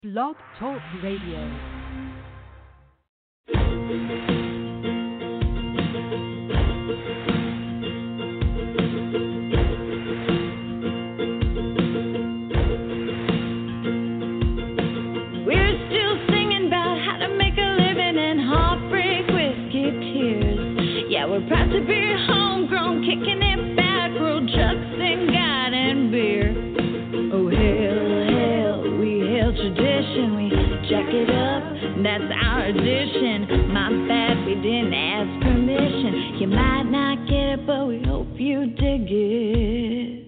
Blog Talk Radio. We're proud to be homegrown, kicking it back, road trucks and God and beer. Oh, hail, hail, we hail tradition, we jack it up, that's our addition. My bad, we didn't ask permission. You might not get it, but we hope you dig it.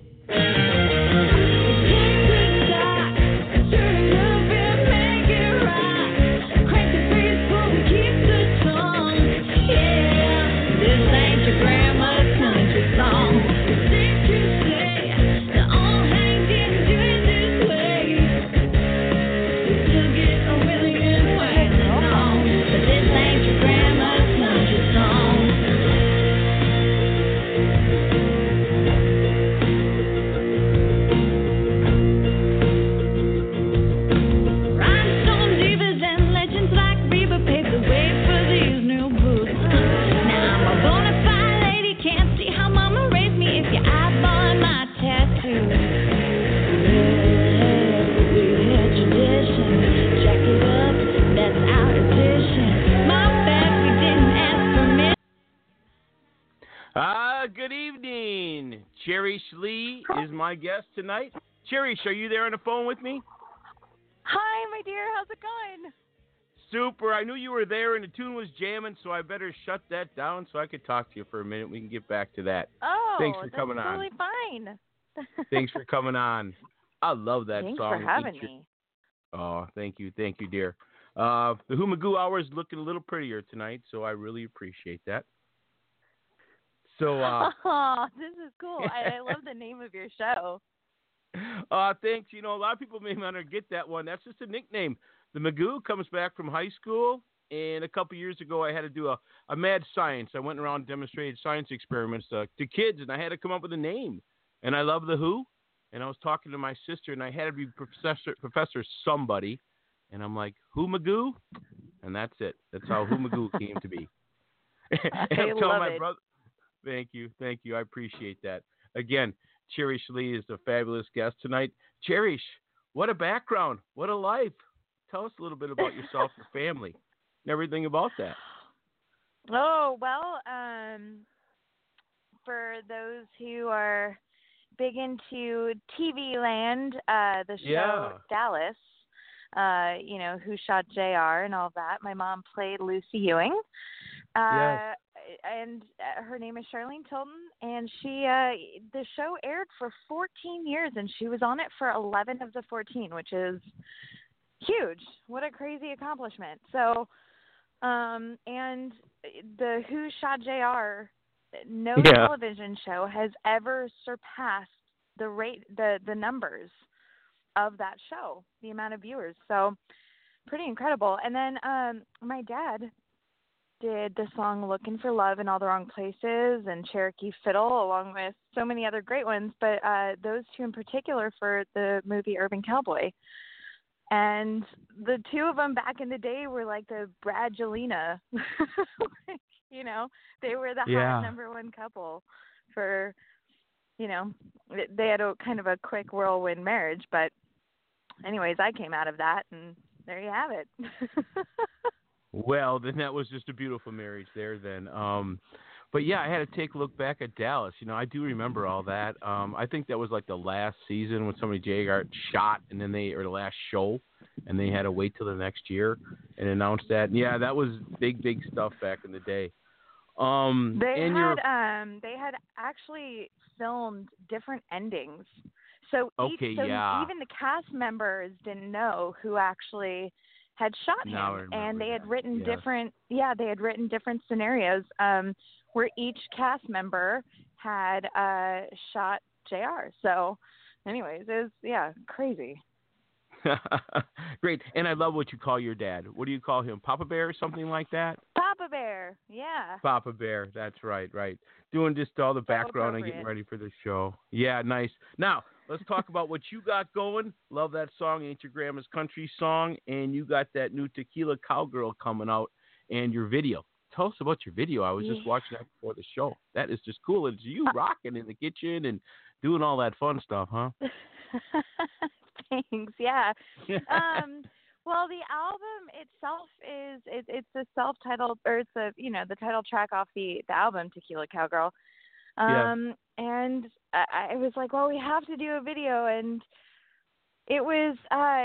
Good evening. Cherish Lee is my guest tonight. Cherish, are you there on the phone with me? Hi, my dear. How's it going? Super. I knew you were there and the tune was jamming, so I better shut that down so I could talk to you for a minute. We can get back to that. Oh, thanks for coming that's on. Totally fine. Thanks for coming on. I love that Thanks song. Thanks for having me. Oh, thank you, dear. The Who Magoo Hour is looking a little prettier tonight, so I really appreciate that. So, oh, this is cool. I love the name of your show. Thanks. You know, a lot of people may not get that one. That's just a nickname. The Magoo comes back from high school, and a couple years ago I had to do a mad science. I went around and demonstrated science experiments to kids, and I had to come up with a name. And I love the Who, and I was talking to my sister, and I had to be Professor somebody, and I'm like, Who Magoo? And that's it. That's how Who Magoo came to be. And I'm telling my brother. Thank you. I appreciate that. Again, Cherish Lee is a fabulous guest tonight. Cherish, what a background. What a life. Tell us a little bit about yourself, your family, and everything about that. Oh, well, for those who are big into TV land, the show Dallas, Who Shot JR and all that, my mom played Lucy Ewing. Yes. And her name is Charlene Tilton, and she the show aired for 14 years, and she was on it for 11 of the 14, which is huge. What a crazy accomplishment. So, and the Who Shot JR, no television show has ever surpassed the numbers of that show, the amount of viewers. So, pretty incredible. And then my dad did the song Looking for Love in All the Wrong Places and Cherokee Fiddle, along with so many other great ones, but those two in particular for the movie Urban Cowboy. And the two of them back in the day were like the Brad Jelena. They were the hot number one couple for, they had a kind of a quick whirlwind marriage, but anyways, I came out of that, and there you have it. Well, then that was just a beautiful marriage there then. But yeah, I had to take a look back at Dallas. I do remember all that. I think that was like the last season when somebody JR shot, and then or the last show, and they had to wait till the next year and announce that. And yeah, that was big stuff back in the day. They had actually filmed different endings. So even the cast members didn't know who actually had shot him, and they had written different scenarios where each cast member had shot JR. So anyways, it was crazy. Great. And I love what you call your dad. What do you call him? Papa Bear or something like that? Papa Bear, yeah. Papa Bear, that's right. Doing just all the background and getting ready for the show. Yeah, nice. Now, let's talk about what you got going. Love that song, Ain't Your Grandma's Country Song, and you got that new Tequila Cowgirl coming out and your video. Tell us about your video. I was just watching that before the show. That is just cool. It's you rocking in the kitchen and doing all that fun stuff, huh? Thanks. Yeah. Well, the album itself it's a self-titled, or it's the title track off the album Tequila Cowgirl. And I was like, well, we have to do a video, and it was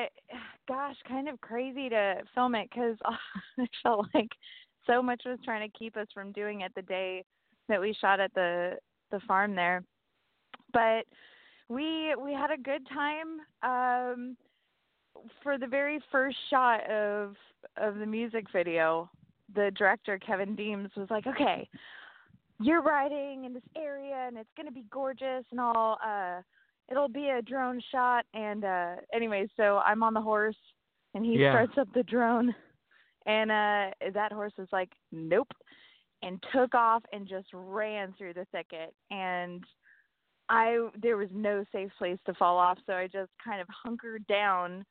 kind of crazy to film it because I felt like so much was trying to keep us from doing it the day that we shot at the farm there. But we had a good time. For the very first shot of the music video, the director, Kevin Deems, was like, okay, you're riding in this area and it's going to be gorgeous and all. It'll be a drone shot. And anyway, so I'm on the horse and he starts up the drone. And that horse was like, nope, and took off and just ran through the thicket. And there was no safe place to fall off, so I just kind of hunkered down,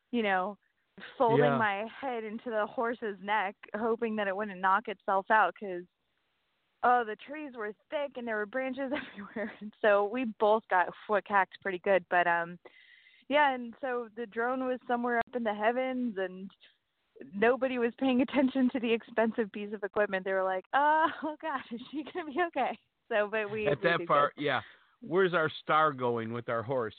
folding my head into the horse's neck, hoping that it wouldn't knock itself out because, the trees were thick and there were branches everywhere. And so we both got foot-cacked pretty good. But, and so the drone was somewhere up in the heavens and nobody was paying attention to the expensive piece of equipment. They were like, oh, gosh, is she going to be okay? So, but we... At that part, where's our star going with our horse,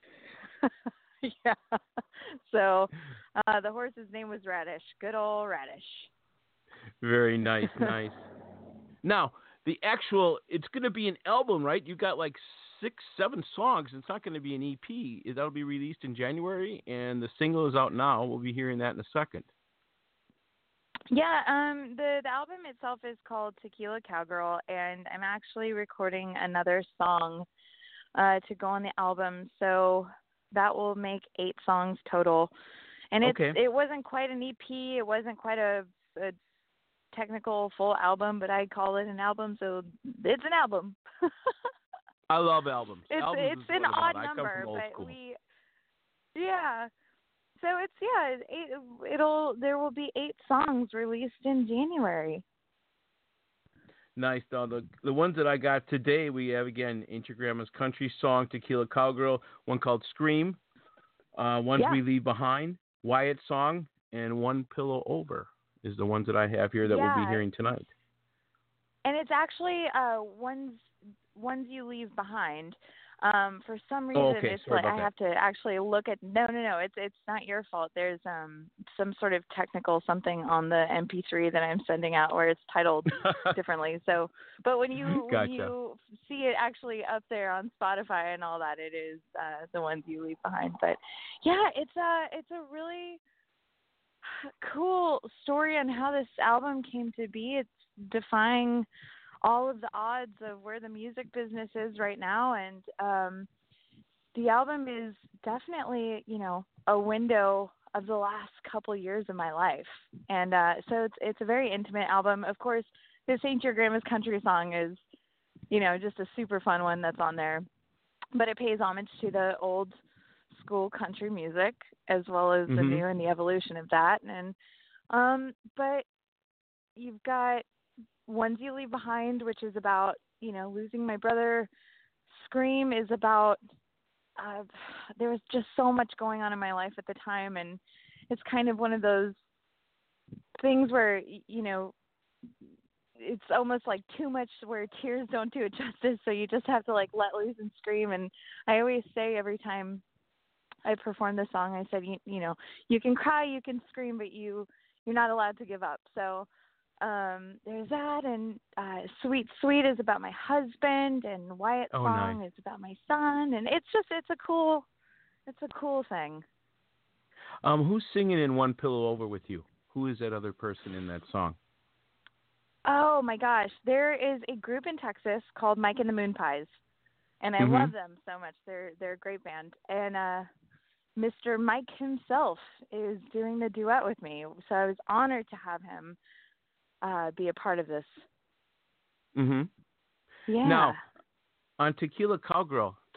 Yeah. So the horse's name was Radish. Good old Radish. Very nice, nice. Now, it's going to be an album, right? You got like 6-7 songs. It's not going to be an EP. That'll be released in January, and the single is out now. We'll be hearing that in a second. Yeah, the album itself is called Tequila Cowgirl, and I'm actually recording another song to go on the album. So that will make 8 songs total. And it wasn't quite an EP. It wasn't quite a technical full album, but I call it an album, so it's an album. I love albums. It's an odd number, but school. So there will be 8 songs released in January. Nice. Now, the ones that I got today, we have, again, Ain't Your Grandma's Country Song, Tequila Cowgirl, one called Scream, Ones We Leave Behind, Wyatt Song, and One Pillow Over is the ones that I have here that we'll be hearing tonight. And it's actually ones You Leave Behind. For some reason, it's like I have to actually look at. No, it's not your fault. There's some sort of technical something on the MP3 that I'm sending out where it's titled differently. So, but when you see it actually up there on Spotify and all that, it is the Ones You Leave Behind. But yeah, it's a really cool story on how this album came to be. It's defying all of the odds of where the music business is right now. And the album is definitely, a window of the last couple years of my life. And so it's a very intimate album. Of course, this Ain't Your Grandma's Country Song is, just a super fun one that's on there. But it pays homage to the old school country music as well as the new and the evolution of that. And but you've got Ones You Leave Behind, which is about, losing my brother. Scream is about, there was just so much going on in my life at the time. And it's kind of one of those things where, it's almost like too much where tears don't do it justice. So you just have to let loose and scream. And I always say every time I perform the song, I said, you can cry, you can scream, but you're not allowed to give up. So, there's that, and Sweet Sweet is about my husband, and Wyatt Song is about my son, and it's a cool thing. Who's singing in One Pillow Over with you? Who is that other person in that song? Oh my gosh, there is a group in Texas called Mike and the Moon Pies, and I love them so much. They're a great band, and Mr. Mike himself is doing the duet with me, so I was honored to have him be a part of this. Yeah. Now, on Tequila Cowgirl,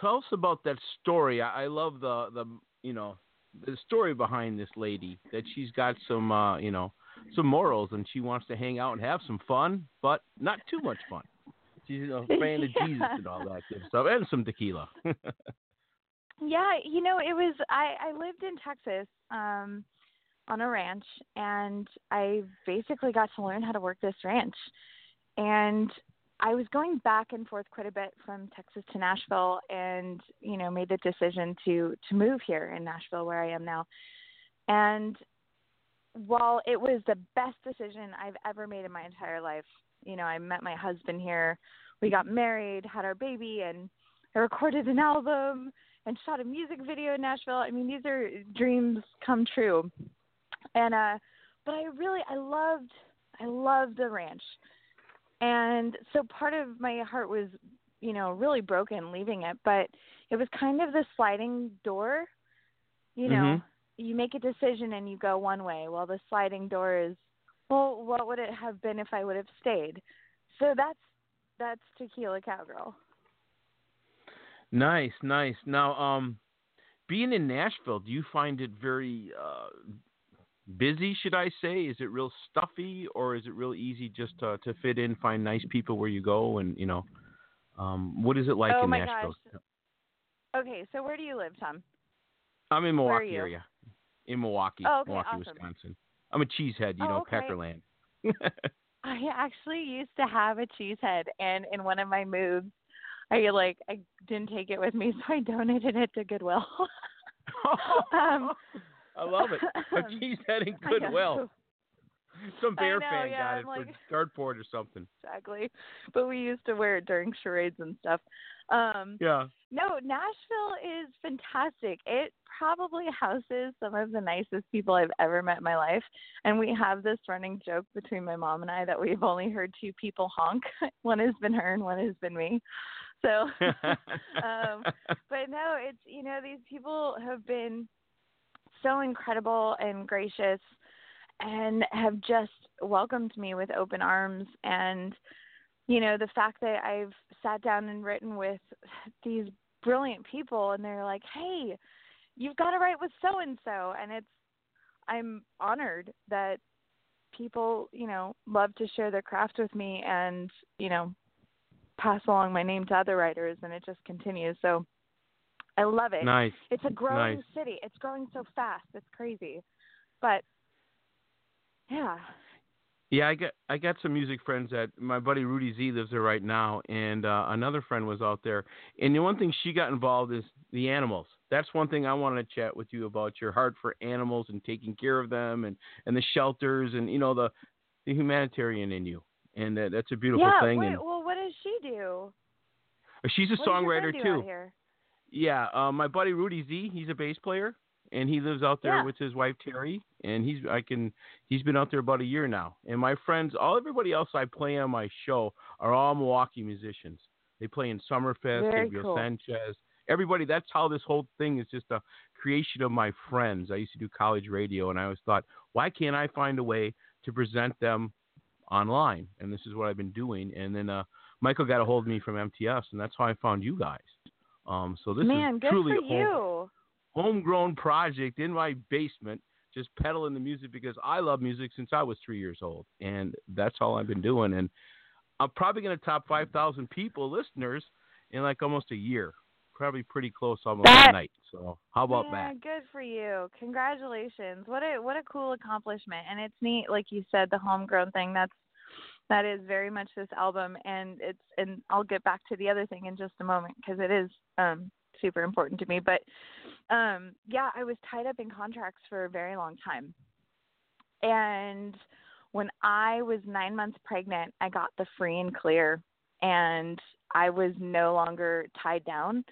tell us about that story. I love the the story behind this lady, that she's got some some morals, and she wants to hang out and have some fun, but not too much fun. She's a fan of Jesus and all that good stuff, and some tequila. Yeah, it was I lived in Texas on a ranch, and I basically got to learn how to work this ranch. And I was going back and forth quite a bit from Texas to Nashville, and made the decision to move here in Nashville, where I am now. And while it was the best decision I've ever made in my entire life, I met my husband here, we got married, had our baby, and I recorded an album and shot a music video in Nashville. I mean, these are dreams come true. And but I loved the ranch. And so part of my heart was, really broken leaving it, but it was kind of the sliding door. You make a decision and you go one way. Well, the sliding door is, well, what would it have been if I would have stayed? So that's Tequila Cowgirl. Nice. Now, being in Nashville, do you find it very busy, should I say? Is it real stuffy, or is it real easy just to fit in, find nice people where you go, and what is it like in Nashville? Gosh. Okay, so where do you live, Tom? I'm in Milwaukee area. In Milwaukee, oh, okay, Milwaukee, awesome. Wisconsin. I'm a cheesehead, okay. Peckerland. I actually used to have a cheesehead, and in one of my moves, I didn't take it with me, so I donated it to Goodwill. I love it. A cheesehead in Goodwill. Some bear fan got it for dartboard or something. Exactly. But we used to wear it during charades and stuff. Yeah. No, Nashville is fantastic. It probably houses some of the nicest people I've ever met in my life. And we have this running joke between my mom and I that we've only heard two people honk. One has been her and one has been me. So, but no, it's, these people have been so incredible and gracious and have just welcomed me with open arms. And, the fact that I've sat down and written with these brilliant people, and they're like, hey, you've got to write with so-and-so. And I'm honored that people, love to share their craft with me and, pass along my name to other writers, and it just continues. So I love it. Nice. It's a growing city. It's growing so fast. It's crazy. But yeah. Yeah, I got some music friends that my buddy Rudy Z lives there right now, and another friend was out there. And the one thing she got involved is the animals. That's one thing I wanted to chat with you about, your heart for animals and taking care of them, and the shelters, and the humanitarian in you. And that's a beautiful thing. Well, what does she do? She's a songwriter do too. Out here? Yeah, my buddy Rudy Z, he's a bass player, and he lives out there with his wife Terry, and he's been out there about a year now. And my friends, everybody else I play on my show are all Milwaukee musicians. They play in Summerfest, Gabriel Sanchez. Everybody, that's how this whole thing is just a creation of my friends. I used to do college radio, and I always thought, why can't I find a way to present them online? And this is what I've been doing. And then Michael got a hold of me from MTS, and that's how I found you guys. So this is truly a homegrown project in my basement, just peddling the music because I love music since I was 3 years old, and that's all I've been doing. And I'm probably going to top 5,000 listeners in like almost a year. Probably pretty close almost tonight. So how about that? Good for you. Congratulations. What a cool accomplishment. And it's neat, like you said, the homegrown thing. That is very much this album, and I'll get back to the other thing in just a moment because it is super important to me. But I was tied up in contracts for a very long time. And when I was 9 months pregnant, I got the free and clear, and I was no longer tied down.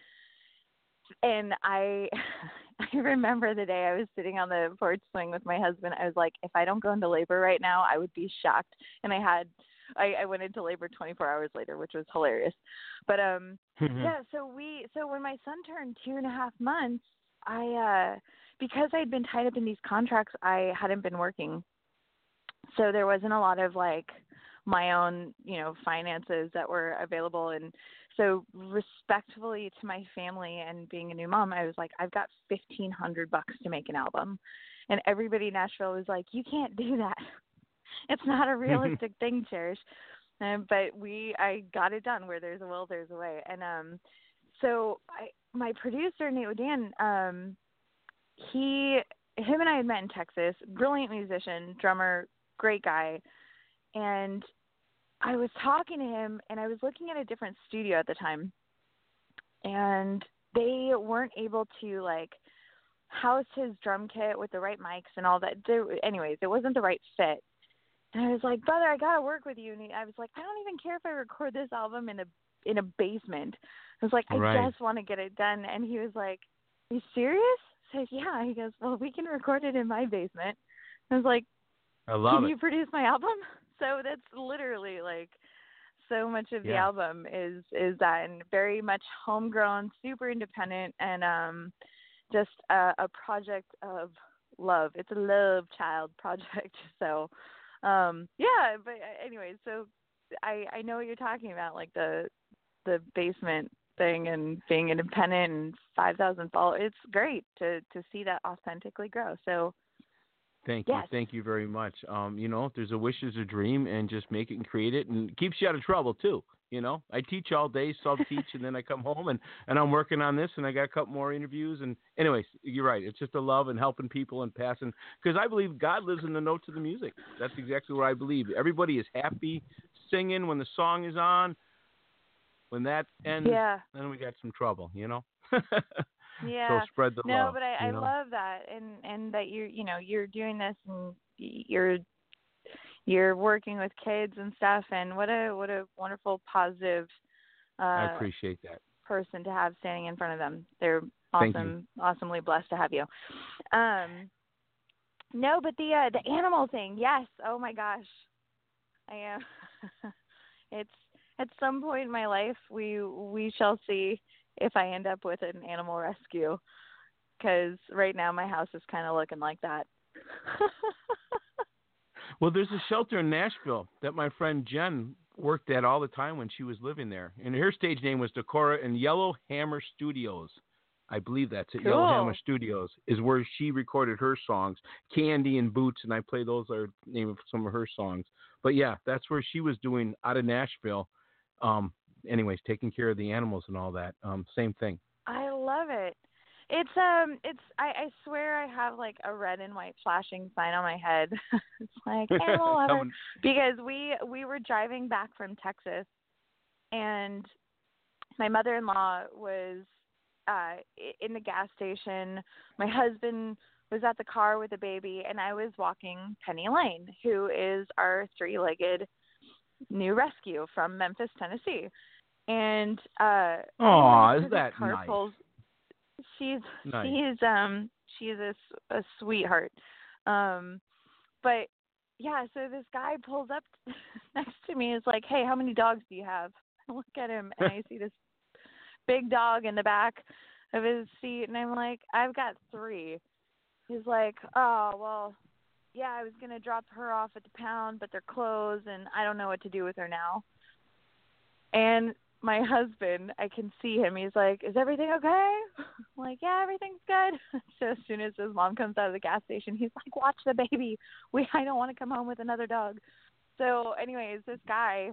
And I remember the day I was sitting on the porch swing with my husband. I was like, if I don't go into labor right now, I would be shocked. And I went into labor 24 hours later, which was hilarious. But so when my son turned 2.5 months, because I'd been tied up in these contracts, I hadn't been working. So there wasn't a lot of like my own, finances that were available. And So respectfully to my family and being a new mom, I was like, I've got $1,500 to make an album. And everybody in Nashville was like, you can't do that. It's not a realistic thing, Cherish. But I got it done. Where there's a will, there's a way. And so my producer, Nate O'Dan, him and I had met in Texas, brilliant musician, drummer, great guy. And I was talking to him, and I was looking at a different studio at the time, and they weren't able to, like, house his drum kit with the right mics and all that. Anyways, it wasn't the right fit. And I was like, brother, I got to work with you. And I was like, I don't even care if I record this album in a basement. I was like, I just want to get it done. And he was like, are you serious? I said, yeah. He goes, well, we can record it in my basement. I was like, can you produce my album? So that's literally like so much of the album is that, and very much homegrown, super independent, and just a project of love. It's a love child project. So but anyway, so I know what you're talking about, like the basement thing and being independent and 5,000 followers. It's great to see that authentically grow. So thank you very much. If there's a wish, there's a dream, and just make it and create it, and it keeps you out of trouble too. I teach all day, sub-teach, and then I come home and I'm working on this, and I got a couple more interviews. And anyways, you're right. It's just a love and helping people and passing, because I believe God lives in the notes of the music. That's exactly what I believe. Everybody is happy singing when the song is on. When that ends, then we got some trouble, Yeah. So spread the love. No, but I love that, and that you're doing this, and you're working with kids and stuff, and what a wonderful, positive. I appreciate that person to have standing in front of them. They're awesome, awesomely blessed to have you. No, but the animal thing, yes. Oh my gosh, I am. It's at some point in my life we shall see if I end up with an animal rescue, because right now my house is kind of looking like that. Well, there's a shelter in Nashville that my friend Jen worked at all the time when she was living there. And her stage name was Decorah, and Yellow Hammer Studios. I believe that's it. Cool. Yellow Hammer Studios is where she recorded her songs. Candy and Boots, and I play those are the name of some of her songs. But yeah, that's where she was doing out of Nashville. Anyways, taking care of the animals and all that. Same thing. I love it. I swear I have like a red and white flashing sign on my head. It's like animal lover, because we were driving back from Texas, and my mother-in-law was in the gas station. My husband was at the car with a baby, and I was walking Penny Lane, who is our 3-legged new rescue from Memphis, Tennessee. And is that nice? She's nice. She's a sweetheart. But yeah, so this guy pulls up next to me. Is like, hey, how many dogs do you have? I look at him and I see this big dog in the back of his seat, and I'm like, I've got 3. He's like, oh well, yeah, I was gonna drop her off at the pound, but they're closed, and I don't know what to do with her now. And my husband, I can see him. He's like, is everything okay? I'm like, yeah, everything's good. So as soon as his mom comes out of the gas station, he's like, watch the baby. I don't want to come home with another dog. So anyways, this guy,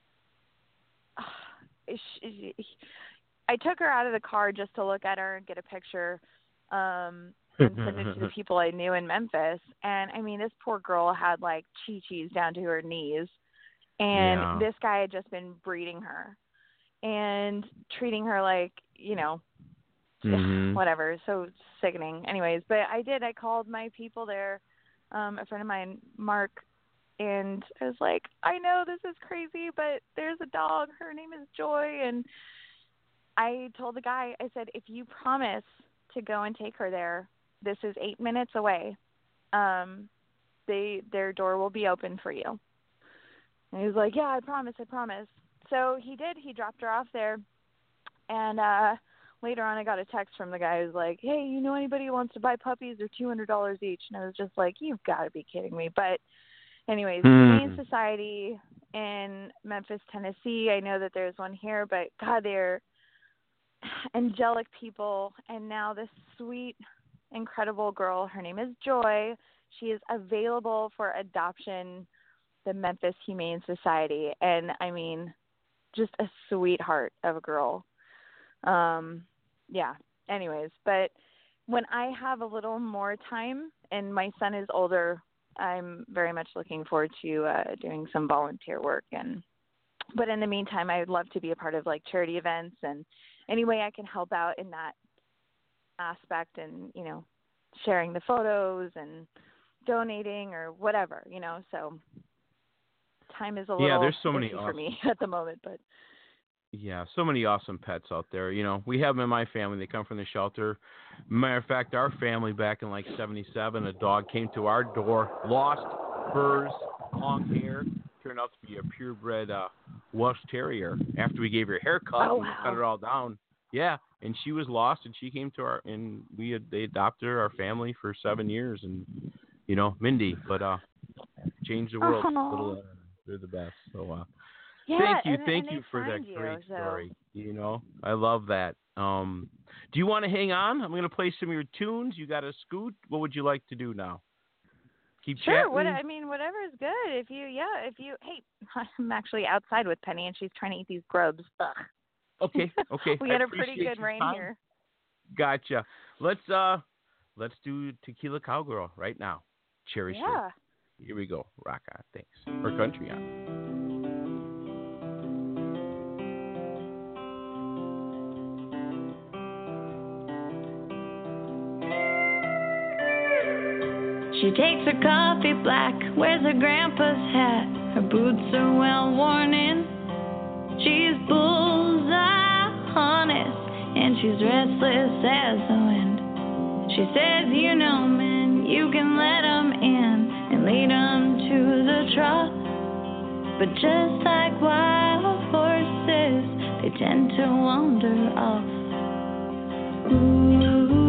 I took her out of the car just to look at her and get a picture and send it to the people I knew in Memphis. And, I mean, this poor girl had, like, chi-chis down to her knees. And this guy had just been breeding her and treating her like, whatever. So sickening. Anyways, but I called my people there, a friend of mine, Mark, and I was like, I know this is crazy, but there's a dog. Her name is Joy. And I told the guy, I said, if you promise to go and take her there, this is 8 minutes away. Their door will be open for you. And he was like, yeah, I promise. So he did. He dropped her off there. And later on, I got a text from the guy who was like, hey, you know anybody who wants to buy puppies? They're $200 each. And I was just like, you've got to be kidding me. But anyways, Humane Society in Memphis, Tennessee. I know that there's one here, but God, they're angelic people. And now this sweet, incredible girl, her name is Joy. She is available for adoption, the Memphis Humane Society. And I mean, just a sweetheart of a girl. Yeah. Anyways, but when I have a little more time and my son is older, I'm very much looking forward to doing some volunteer work. But in the meantime, I would love to be a part of like charity events and any way I can help out in that aspect, and sharing the photos and donating or whatever. So time is a little there's so many iffy for me at the moment, but. Yeah, so many awesome pets out there. We have them in my family. They come from the shelter. Matter of fact, our family back in like 77, a dog came to our door, lost hers, long hair, turned out to be a purebred Welsh Terrier. After we gave her a haircut, oh, we wow. cut it all down. Yeah, and she was lost, and she came to they adopted her, our family for 7 years, and Mindy, but changed the world. They're the best. So. Yeah, Thank you for that great story. I love that. Do you want to hang on? I'm going to play some of your tunes. You got a scoot? What would you like to do now? Keep sure. chatting? Whatever is good. If you, hey, I'm actually outside with Penny and she's trying to eat these grubs. Ugh. Okay. We had a pretty good rain here. Gotcha. Let's do Tequila Cowgirl right now. Cherry Street. Here we go. Rock on. Thanks. Or country on. She takes her coffee black, wears her grandpa's hat. Her boots are well worn in. She's bullseye honest, and she's restless as the wind. She says, men, you can let 'em in and lead 'em to the trot. But just like wild horses, they tend to wander off. Ooh.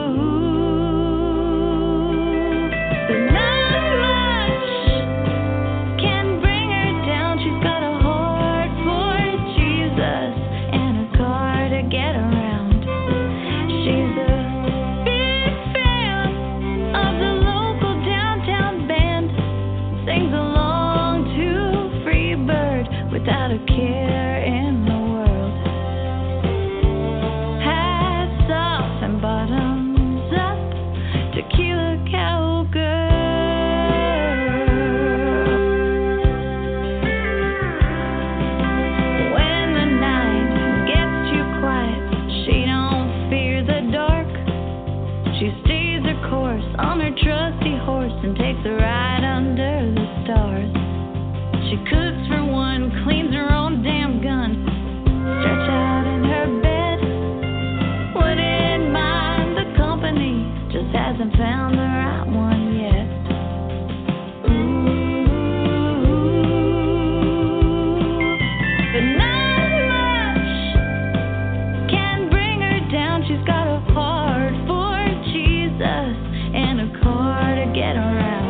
Without a care in the world. Hats off and bottoms up, tequila cowgirl. When the night gets too quiet, she don't fear the dark. She stays her course on her trusty horse and takes a ride under the stars. She cooks for one, cleans her own damn gun, stretch out in her bed. Wouldn't mind the company, just hasn't found the right one yet. Ooh, but not much can bring her down. She's got a heart for Jesus and a car to get around.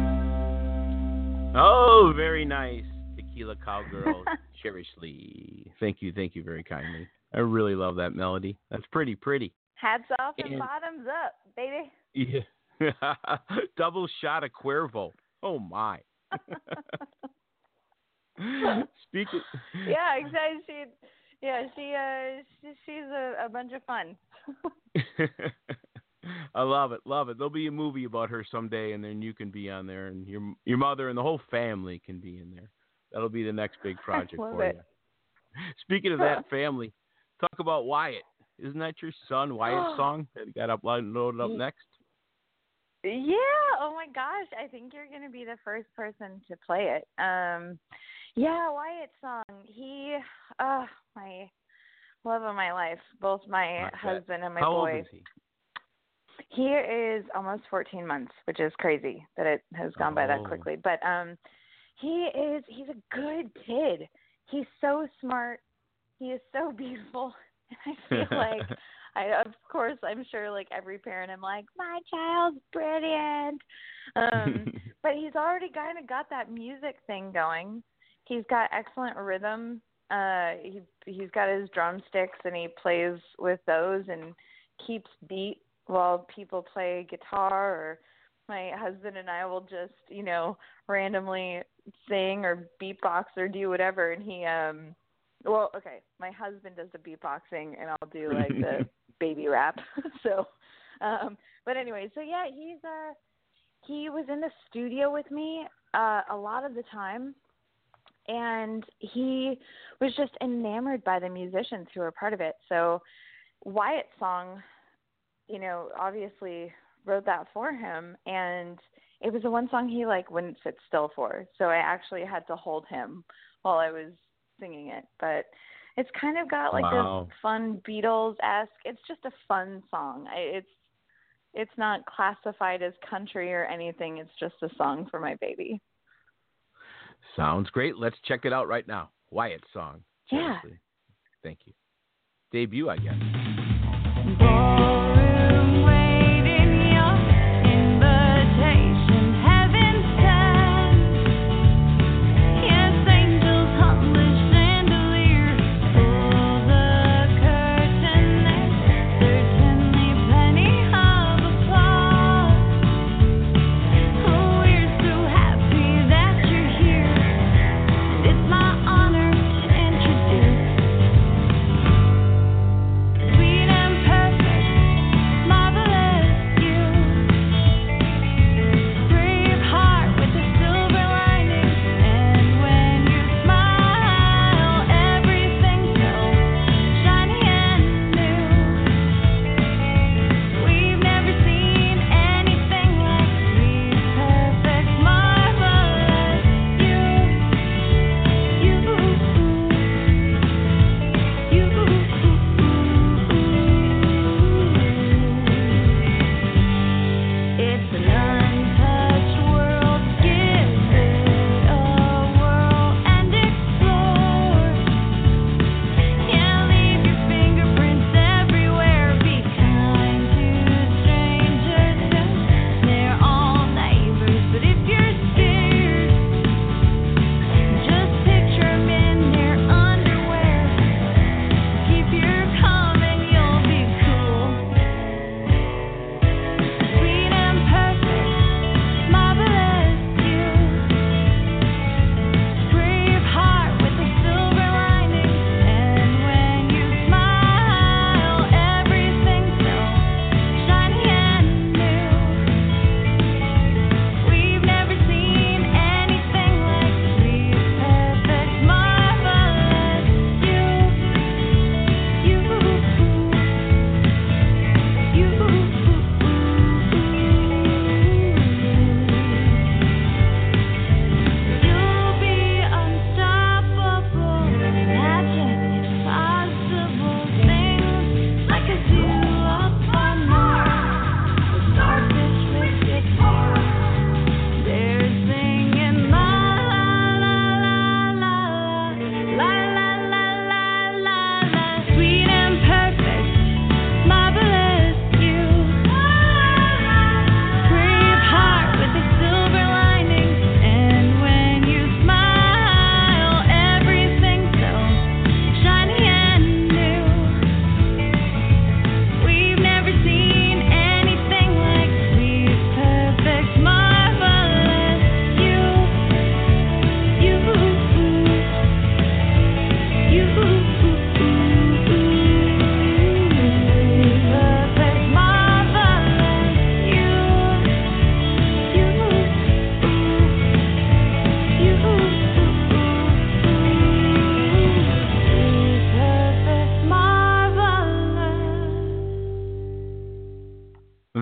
Very nice. Tequila Cowgirl, Cherry Sleeve. Thank you very kindly. I really love that melody. That's pretty. Hats off and bottoms up, baby. Yeah. Double shot of Cuervo. Oh, my. Speaking. Yeah, exactly. She's a bunch of fun. I love it. There'll be a movie about her someday, and then you can be on there, and your mother and the whole family can be in there. That'll be the next big project for you. Speaking of that family, talk about Wyatt. Isn't that your son Wyatt's song that he got loaded up next? Yeah. Oh my gosh. I think you're going to be the first person to play it. Yeah, Wyatt's song. He, my love of my life. Both my husband and my boy. How old is he? He is almost 14 months, which is crazy that it has gone by that quickly. But he's a good kid. He's so smart. He is so beautiful. And I feel like, I'm sure like every parent, I'm like, my child's brilliant. But he's already kind of got that music thing going. He's got excellent rhythm. He's got his drumsticks and he plays with those and keeps beat while people play guitar, or my husband and I will just, randomly sing or beatbox or do whatever. And he, my husband does the beatboxing and I'll do like the baby rap. So, but anyway, so yeah, he was in the studio with me a lot of the time, and he was just enamored by the musicians who were part of it. So Wyatt's song, obviously wrote that for him, and it was the one song he wouldn't sit still for. So I actually had to hold him while I was singing it. But it's kind of got this fun Beatles-esque. It's just a fun song. It's not classified as country or anything. It's just a song for my baby. Sounds great. Let's check it out right now. Wyatt's song. Seriously. Yeah. Thank you. Debut, I guess. Sweet and perfect.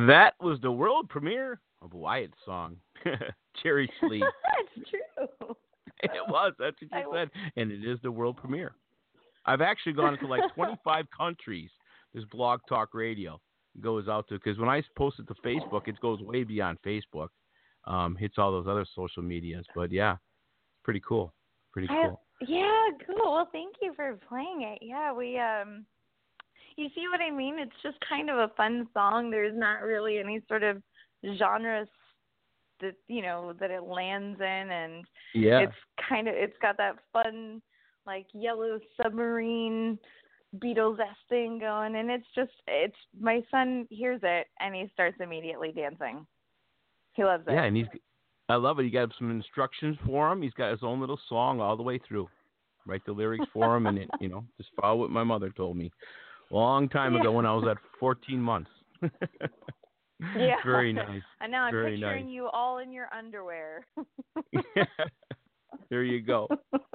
That was the world premiere of Wyatt's song, Cherry Sleeve. It's true. It was. That's what you said. And it is the world premiere. I've actually gone into like 25 countries. This Blog Talk Radio goes out to, because when I post it to Facebook, it goes way beyond Facebook. Hits all those other social medias. But yeah, pretty cool. Pretty cool. Yeah, cool. Well, thank you for playing it. Yeah, we you see what I mean? It's just kind of a fun song. There's not really any sort of genre that that it lands in, and it's got that fun like Yellow Submarine Beatles-esque thing going, and it's my son hears it and he starts immediately dancing. He loves it. Yeah, and I love it. You got some instructions for him. He's got his own little song all the way through. Write the lyrics for him, and just follow what my mother told me a long time ago when I was at 14 months. Yeah. Very nice. And now I'm Very picturing nice. you all in your underwear. There you go.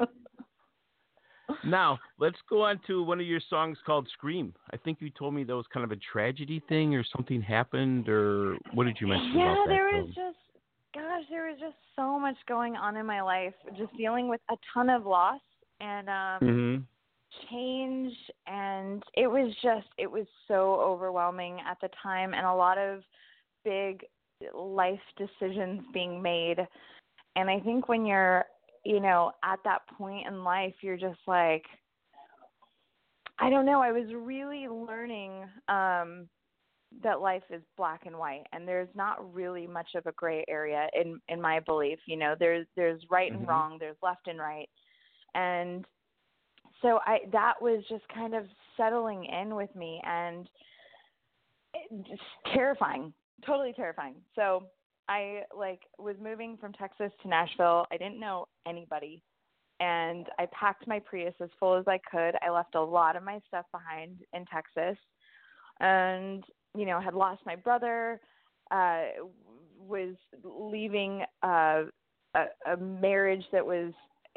Now, let's go on to one of your songs called Scream. I think you told me that was kind of a tragedy thing or something happened, or what did you mention about that? There was just so much going on in my life, just dealing with a ton of loss and change, and it was so overwhelming at the time, and a lot of big life decisions being made. And I think when you're at that point in life, you're just like, I don't know, I was really learning that life is black and white, and there's not really much of a gray area in my belief. There's right and wrong, there's left and right. And so that was just kind of settling in with me, and just terrifying, totally terrifying. So I was moving from Texas to Nashville. I didn't know anybody, and I packed my Prius as full as I could. I left a lot of my stuff behind in Texas, and had lost my brother, was leaving a marriage that was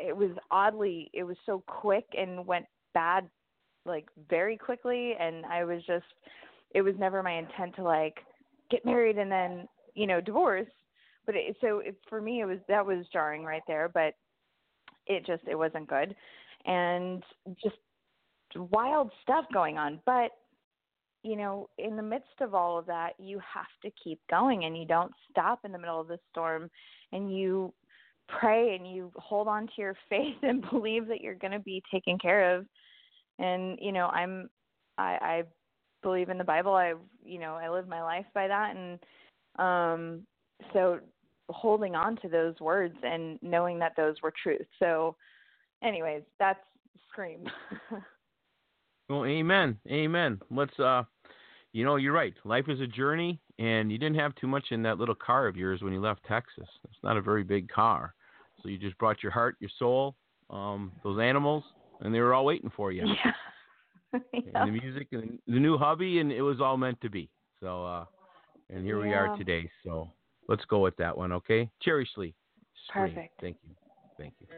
so quick and went bad very quickly, and it was never my intent to get married and then divorce, but for me that was jarring right there, but it wasn't good, and just wild stuff going on. But in the midst of all of that, you have to keep going, and you don't stop in the middle of the storm, and you pray and you hold on to your faith and believe that you're going to be taken care of. And I believe in the Bible. I live my life by that, and so holding on to those words and knowing that those were truth. So anyways, that's Scream. Well, amen. Let's, you're right. Life is a journey, and you didn't have too much in that little car of yours when you left Texas. It's not a very big car. So you just brought your heart, your soul, those animals, and they were all waiting for you. Yeah. And the music and the new hubby, and it was all meant to be. So, and here we are today. So let's go with that one, okay? Cherry Sleeve. Perfect. Thank you.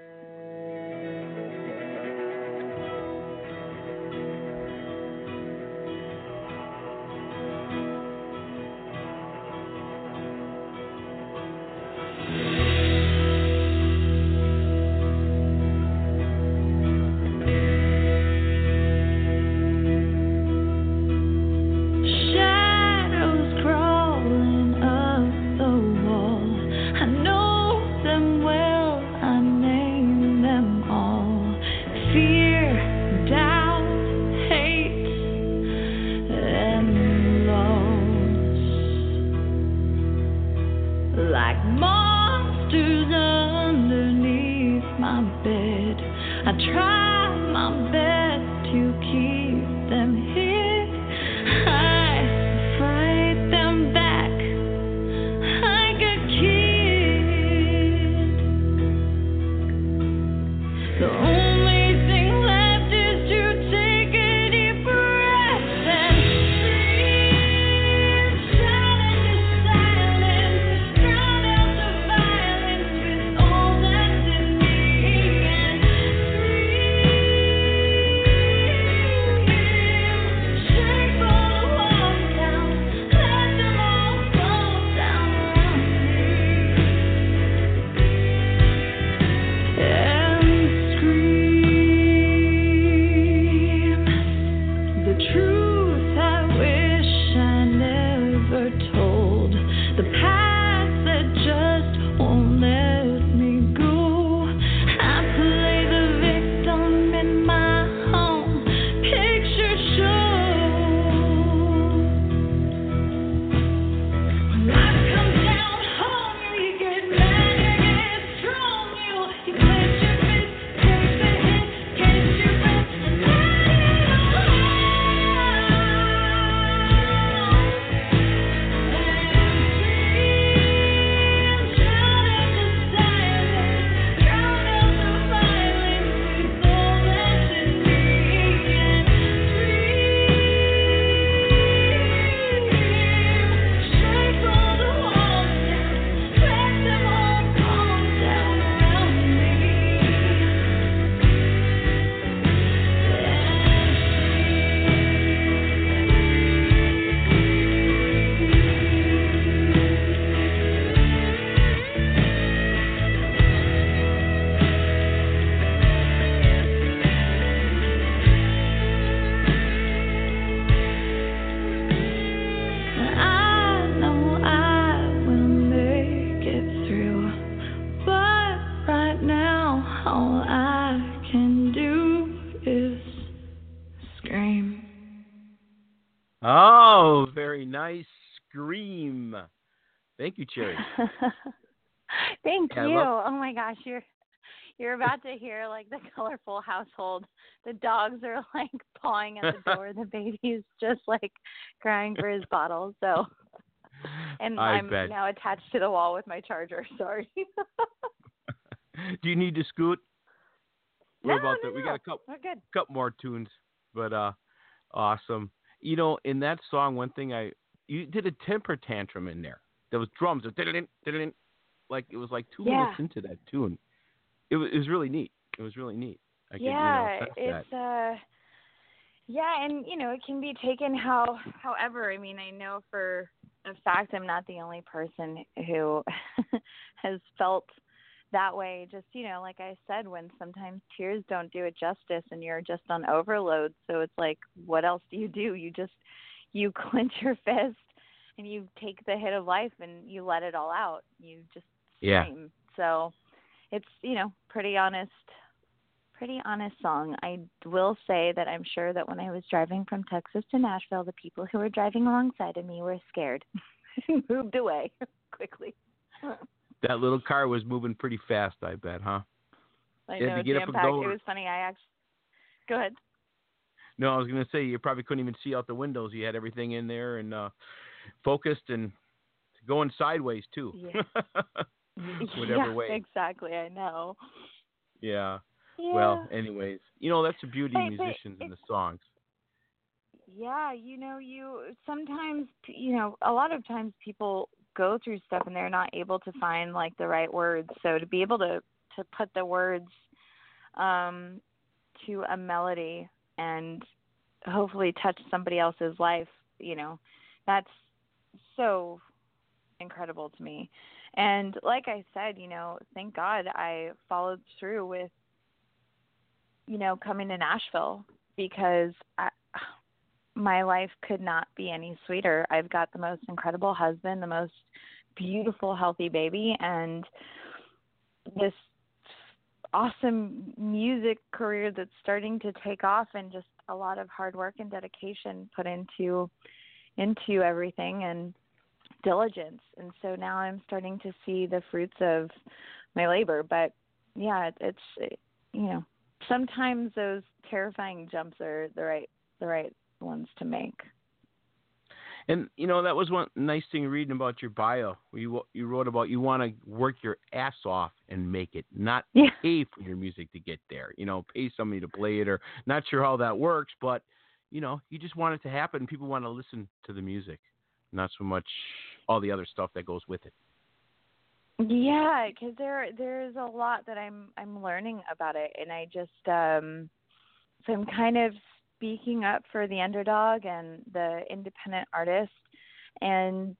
is scream. Oh, very nice. Scream. Thank you, Cherry. Thank Yeah, I you. love- Oh my gosh, you're about to hear like the colorful household. The dogs are like pawing at the door. The baby's just like crying for his bottle. So, and I'm bet. now attached to the wall with my charger. Sorry. Do you need to scoot? No, We got a We're good. couple more tunes, but awesome. You know, in that song, one thing you did a temper tantrum in there. There was drums, like it was like 2 minutes into that tune. It was really neat. It was really neat. I could, sense it's that. and it can be taken however. I mean, I know for a fact I'm not the only person who has felt that way. Just, like I said, when sometimes tears don't do it justice and you're just on overload. So it's like, what else do? You clench your fist and you take the hit of life and you let it all out. You just scream. So it's, pretty honest song. I will say that I'm sure that when I was driving from Texas to Nashville, the people who were driving alongside of me were scared and moved away quickly. That little car was moving pretty fast, I bet, huh? I know, jam-packed. It was funny. Go ahead. No, I was going to say you probably couldn't even see out the windows. You had everything in there and focused and going sideways, too. Yeah. Whatever way. Exactly. I know. Yeah. Yeah. Well, anyways, that's the beauty of musicians and the songs. Yeah, you sometimes, a lot of times people go through stuff and they're not able to find like the right words. So to be able to put the words to a melody and hopefully touch somebody else's life, that's so incredible to me. And like I said, thank God I followed through with, coming to Nashville because my life could not be any sweeter. I've got the most incredible husband, the most beautiful, healthy baby, and this awesome music career that's starting to take off, and just a lot of hard work and dedication put into everything and diligence. And so now I'm starting to see the fruits of my labor. But yeah, it's sometimes those terrifying jumps are the right ones to make. And that was one nice thing reading about your bio. You wrote about you want to work your ass off and make it, not pay for your music to get there. Pay somebody to play it, or not sure how that works, but you just want it to happen. People want to listen to the music, not so much all the other stuff that goes with it. Yeah, because there's a lot that I'm learning about it, and I just so I'm kind of speaking up for the underdog and the independent artist, and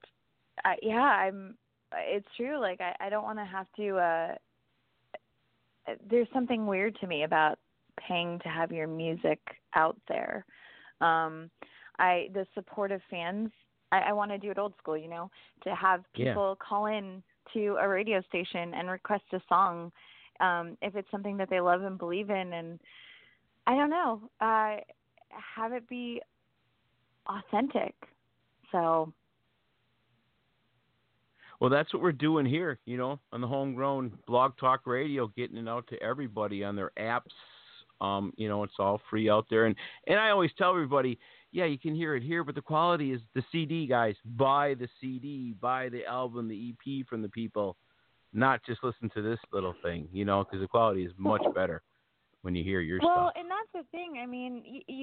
it's true. Like I don't want to have to. There's something weird to me about paying to have your music out there. The support of fans. I want to do it old school, to have people call in to a radio station and request a song if it's something that they love and believe in, and I don't know, have it be authentic. So well, that's what we're doing here, on the Homegrown Blog Talk Radio, getting it out to everybody on their apps. It's all free out there, and I always tell everybody, yeah, you can hear it here, but the quality is the CD, guys. Buy the CD, buy the album, the EP from the people, not just listen to this little thing, because the quality is much better when you hear your stuff. Well, and that's the thing. I mean,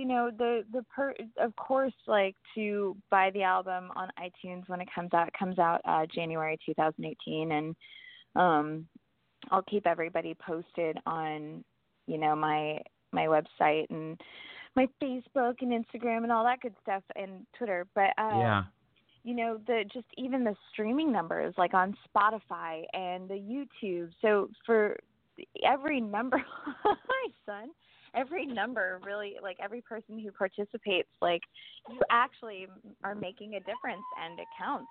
of course, like to buy the album on iTunes when it comes out January 2018, and I'll keep everybody posted on, my website and my Facebook and Instagram and all that good stuff, and Twitter. But even the streaming numbers, like on Spotify and the YouTube. So for every number, hi son, every number really, like every person who participates, like you actually are making a difference and it counts.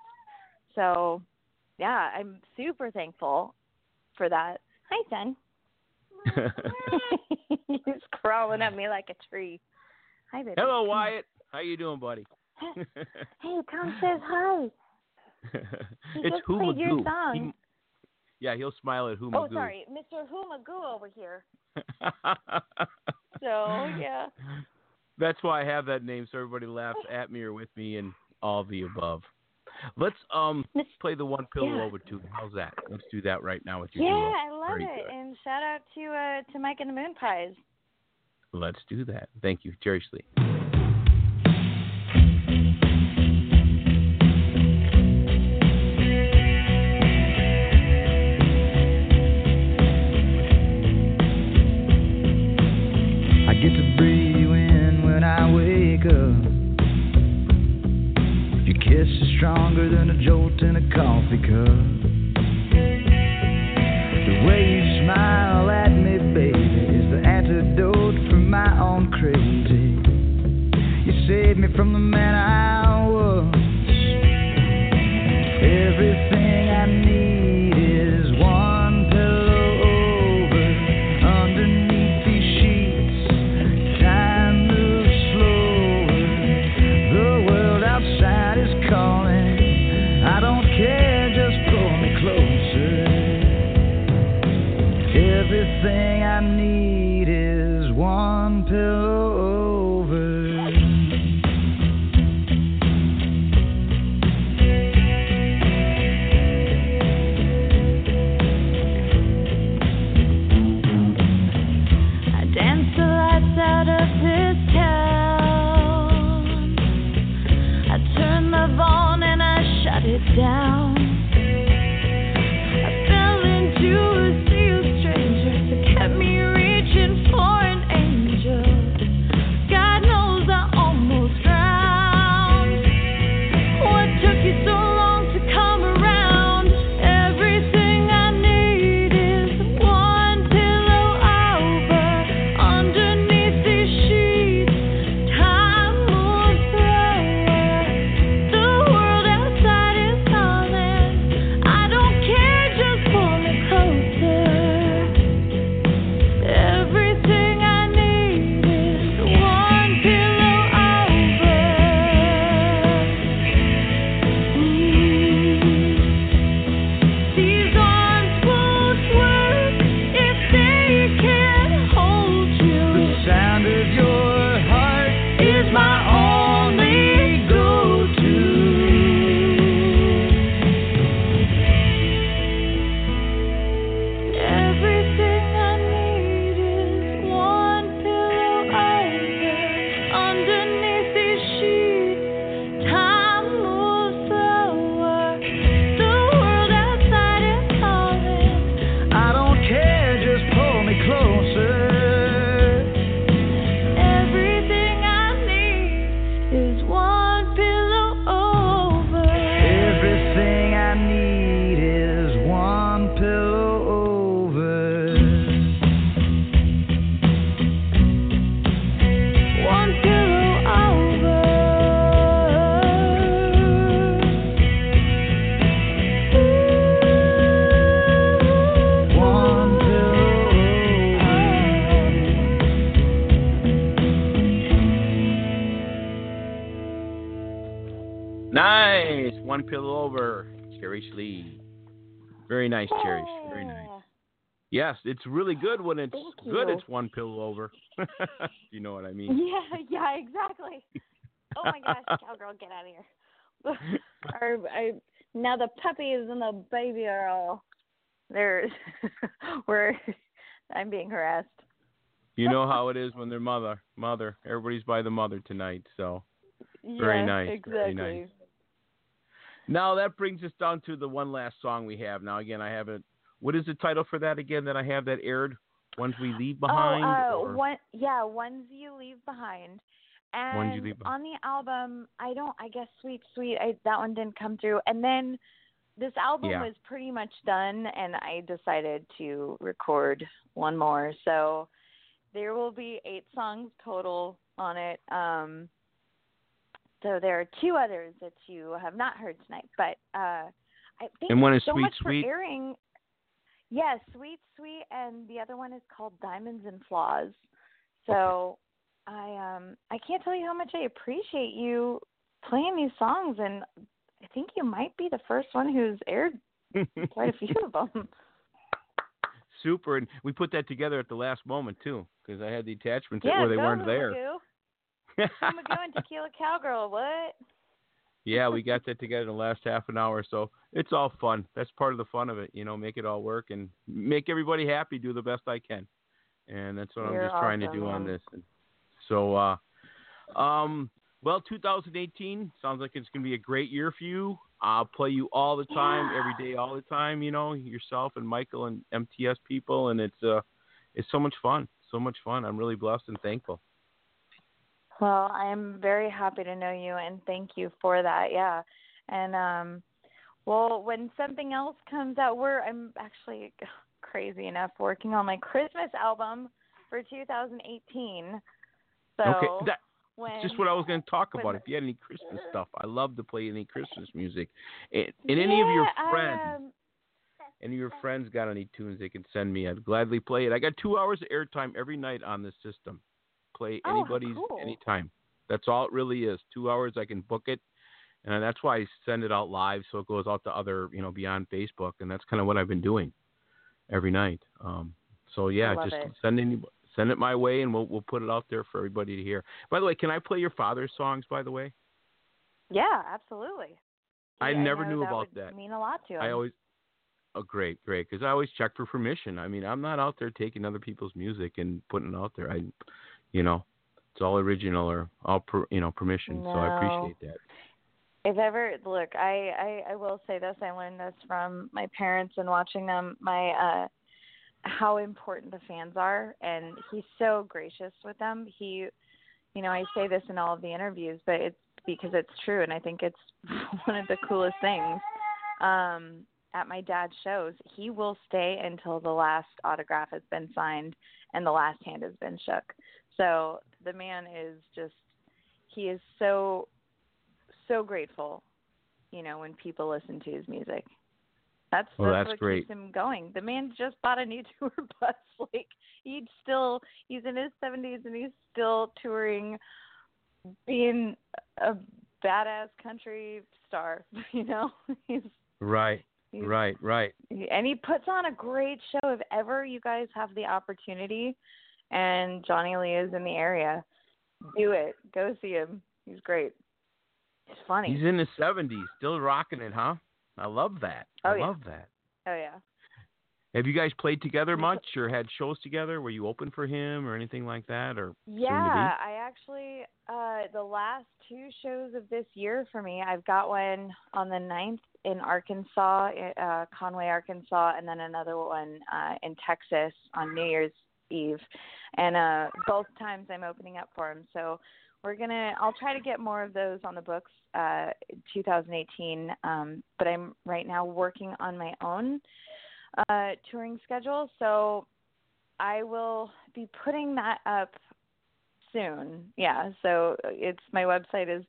So yeah, I'm super thankful for that. Hi son. He's crawling at me like a tree. Hi, baby. Hello, Wyatt. How you doing, buddy? Hey, Tom says hi. He It's just Who played your Magoo. song. He'll smile at Who Oh, Magoo. sorry, Mr. Who Magoo over here. So, yeah. That's why I have that name, so everybody laughs at me or with me and all the above. Let's play the One Pillow Over tune. How's that? Let's do that right now with your duo. I love Very it. good. And shout out to Mike and the Moon Pies. Let's do that. Thank you, Jerry Slee. I get to breathe you in when I wake up. Your kiss is stronger than a jolt in a coffee cup. The way you smile at me, baby, is the antidote for my own crazy. You saved me from the man I was. Everything I need is one pillow over. Underneath these sheets, time moves slower. The world outside is calling. I don't care, just pull me closer. Everything I need is one pillow over. I dance the lights out of this town. I turn the volume and I shut it down. I fell into a sea of strangers that kept me reaching for an angel. God knows I almost drowned. What took you so long to come around? Everything I need is one pillow over. Underneath these sheets, time moves slower. The world outside is calling. I don't care, just pull me closer. Everything I need is one pillow over. These arms won't work if they can't hold you. The sound of your heart is my only go-to. Everything I need is one pillow over. Underneath these sheets, time moves slower. The world outside is calling. I don't care, just pull me closer. Everything I need is one pillow over. Everything I need is one pillow over. One pillow over. One pillow Nice. One Pillow Over. Jerry Slee. Very nice, Jerry. Very nice. Yes, it's really good when it's Thank good. you. It's one pillow over. You know what I mean? Yeah, exactly. Oh my gosh, cowgirl, get out of here. Now the puppies and the baby are all there. I'm being harassed. You know how it is when they're mother. Everybody's by the mother tonight. So very nice. Exactly. Very nice. Now that brings us down to the one last song we have. Now again, I have it. What is the title for that again that I have that aired? Ones We Leave Behind? Ones You Leave Behind. And Ones You Leave Behind. on the album, I guess Sweet Sweet, that one didn't come through. And then this album was pretty much done, and I decided to record one more. So there will be 8 songs total on it. So there are 2 others that you have not heard tonight. But I thank And one you is so Sweet much Sweet? for airing. Yeah, Sweet Sweet, and the other one is called Diamonds and Flaws. So I can't tell you how much I appreciate you playing these songs, and I think you might be the first one who's aired quite a few of them. Super, and we put that together at the last moment too, because I had the attachments Yeah, where they go weren't there. Magoo and Tequila Cowgirl, what? Yeah, we got that together in the last half an hour, so it's all fun. That's part of the fun of it, make it all work and make everybody happy, do the best I can. And that's what You're I'm just trying to awesome, do on man. this. And so, well, 2018 sounds like it's going to be a great year for you. I'll play you all the time, every day, all the time, yourself and Michael and MTS people, and it's so much fun, so much fun. I'm really blessed and thankful. Well, I am very happy to know you, and thank you for that. Yeah, and well, when something else comes out, I'm actually crazy enough working on my Christmas album for 2018. So Okay, that's just what I was going to talk about. If you had any Christmas stuff, I love to play any Christmas music. And any of your friends, any of your friends got any tunes they can send me, I'd gladly play it. I got 2 hours of airtime every night on this system. Play anybody's anytime. That's all it really is. 2 hours, I can book it, and that's why I send it out live, so it goes out to other, beyond Facebook, and that's kind of what I've been doing every night. So yeah, just send it my way, and we'll put it out there for everybody to hear. By the way, can I play your father's songs? By the way. Yeah, absolutely. I never knew about that. That. Mean a lot to him. I always. Oh, great, because I always check for permission. I mean, I'm not out there taking other people's music and putting it out there. It's all original or all permission. No. So I appreciate that. If ever, look, I will say this. I learned this from my parents and watching them. How important the fans are, and he's so gracious with them. I say this in all of the interviews, but it's because it's true, and I think it's one of the coolest things. At my dad's shows, he will stay until the last autograph has been signed and the last hand has been shook. So the man is he is so, so grateful, when people listen to his music. That's what great. Keeps him going. The man just bought a new tour bus. He's in his 70s and he's still touring, being a badass country star, He's Right. And he puts on a great show. If ever you guys have the opportunity and Johnny Lee is in the area, do it. Go see him. He's great. It's funny. He's in his 70s, still rocking it, huh? I love that. I love that. Oh, yeah. Have you guys played together much or had shows together? Were you open for him or anything like that? Or yeah, I actually, the last 2 shows of this year for me, I've got one on the 9th in Arkansas, Conway, Arkansas, and then another one in Texas on New Year's Eve. And both times I'm opening up for him. So I'll try to get more of those on the books 2018. But I'm right now working on my own touring schedule, so I will be putting that up soon. Yeah, so my website is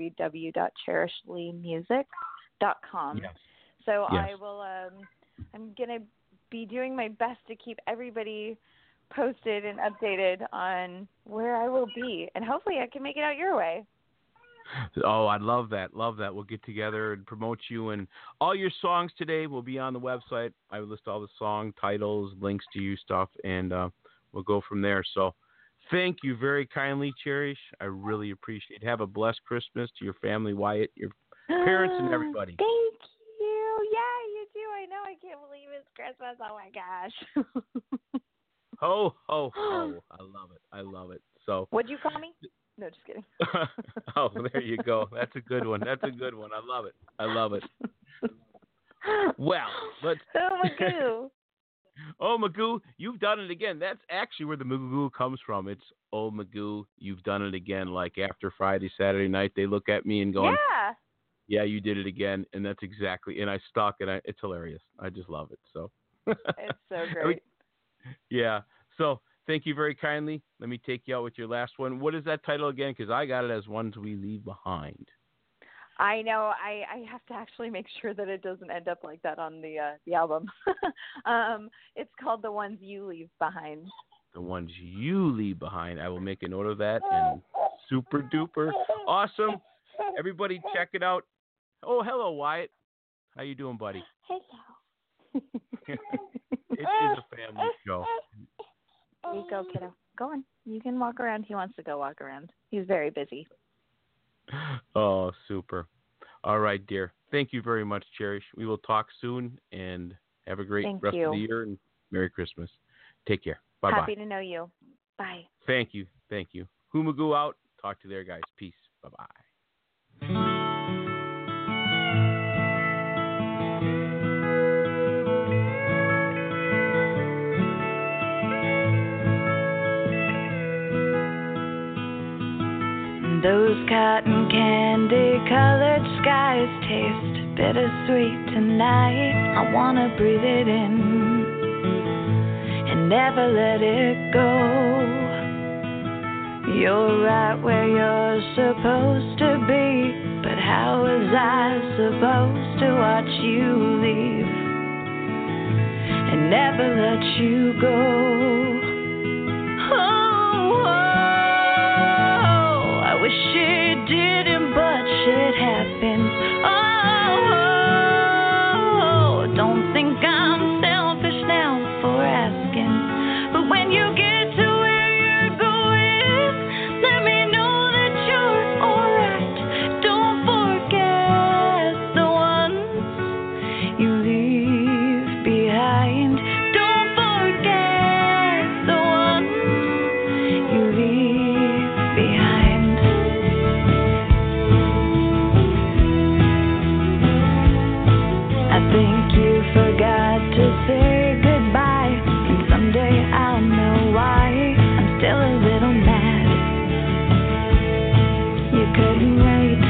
www.cherishleemusic.com. Yes. So yes. I will. I'm gonna be doing my best to keep everybody posted and updated on where I will be, and hopefully I can make it out your way. Oh, I love that. Love that. We'll get together and promote you. And all your songs today will be on the website. I will list all the song titles, links to you stuff, and we'll go from there. So thank you very kindly, Cherish. I really appreciate it. Have a blessed Christmas to your family, Wyatt, your parents, and everybody. Thank you. Yeah, you do. I know. I can't believe it's Christmas. Oh, my gosh. Ho, ho, ho. I love it. So. What'd you call me? No, just kidding. Oh, there you go. That's a good one. I love it. Well, let's. Oh, Magoo. Oh, Magoo, you've done it again. That's actually where the Magoo comes from. It's, oh, Magoo, you've done it again. Like after Friday, Saturday night, they look at me and going, yeah, you did it again. And that's exactly, and I stuck, and it's hilarious. I just love it. So. It's so great. Yeah. So. Thank you very kindly. Let me take you out with your last one. What is that title again? Because I got it as Ones We Leave Behind. I know. I have to actually make sure that it doesn't end up like that on the album. It's called The Ones You Leave Behind. The Ones You Leave Behind. I will make a note of that. And super duper awesome. Everybody check it out. Oh, hello, Wyatt. How you doing, buddy? Hello. It is a family show. There you go, kiddo. Go on. You can walk around. He wants to go walk around. He's very busy. Oh, super. All right, dear. Thank you very much, Cherish. We will talk soon, and have a great rest of the year, and Merry Christmas. Take care. Bye-bye. Happy to know you. Bye. Thank you. Thank you. Humagoo out. Talk to you there, guys. Peace. Bye-bye. Those cotton candy colored skies taste bittersweet tonight. I wanna breathe it in and never let it go. You're right where you're supposed to be, but how was I supposed to watch you leave and never let you go? I wish it didn't, but shit happens. Oh, don't think I'm selfish now for asking, but when you get to where you're going, let me know that you're alright. Don't forget the ones you leave behind. Don't forget the ones you leave behind. I think you forgot to say goodbye, and someday I'll know why. I'm still a little mad you couldn't wait,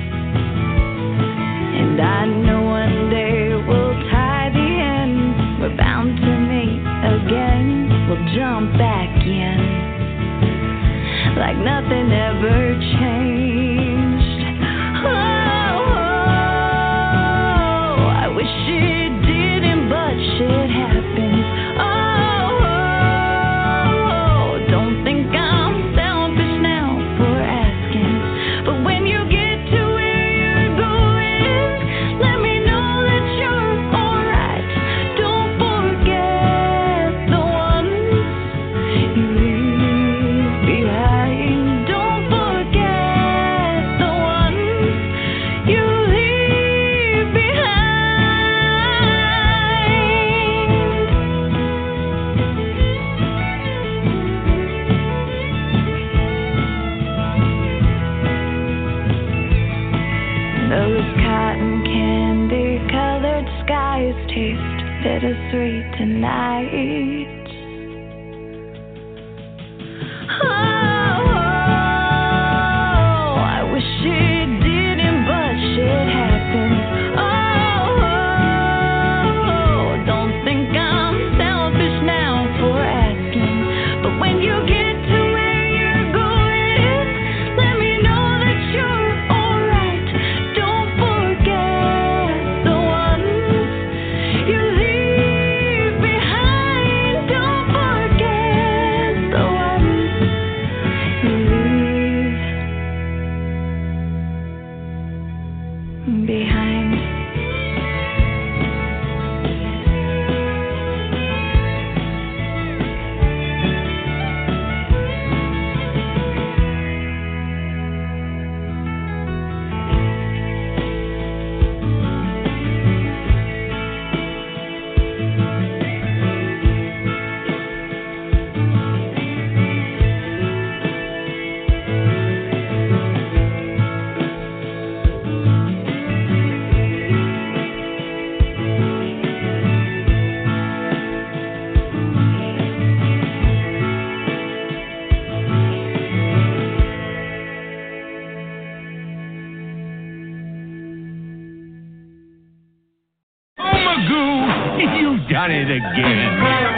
and I know one day we'll tie the end. We're bound to meet again. We'll jump back in like nothing ever changed. I wish it didn't, but shit happens. Oh, don't think I'm selfish now for asking, but when you get to where you're going, let me know that you're alright. Don't forget the ones you leave behind. Don't forget the ones you leave behind. Those cotton candy colored skies taste bittersweet tonight. Oh, I wish it didn't, but shit happens. Oh, don't think I'm selfish now for asking, but when you get to where you're going, let me know that you're alright. Don't forget the ones you leave behind. Don't forget the ones you leave behind. Oh, Magoo, you've done it again.